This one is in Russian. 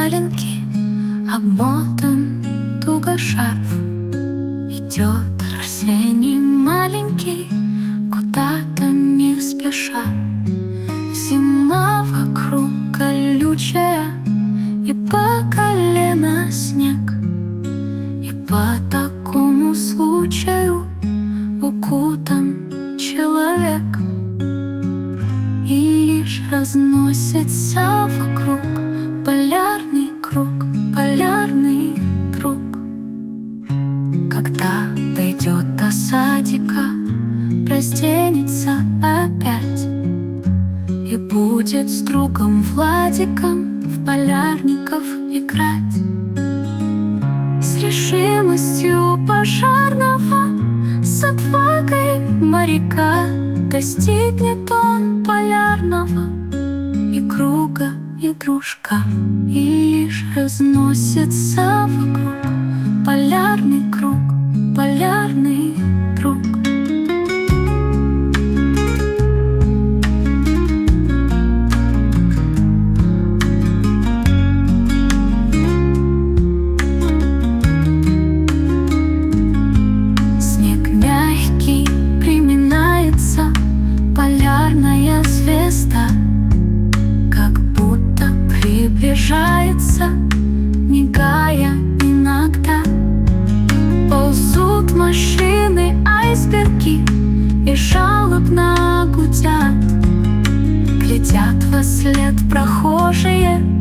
валенки, обмотан туго шарф. Идет Арсений маленький, куда-то не спеша. Зима вокруг колючая, и по колено снег, и по такому случаю укутан человек. И лишь разносится вокруг полярный круг, полярный круг. Когда дойдет до садика, разденется опять и будет с другом Владиком в полярников играть. С решимостью пожарного, с отвагой моряка достигнет он полярного и круга, и дружка. И лишь разносится вокруг полярный круг, полярный круг. Снег мягкий приминается, полярная звезда как будто приближается, мигая иногда. Ползут машины, айсберги и жалобно гудят. Глядят во след прохожие,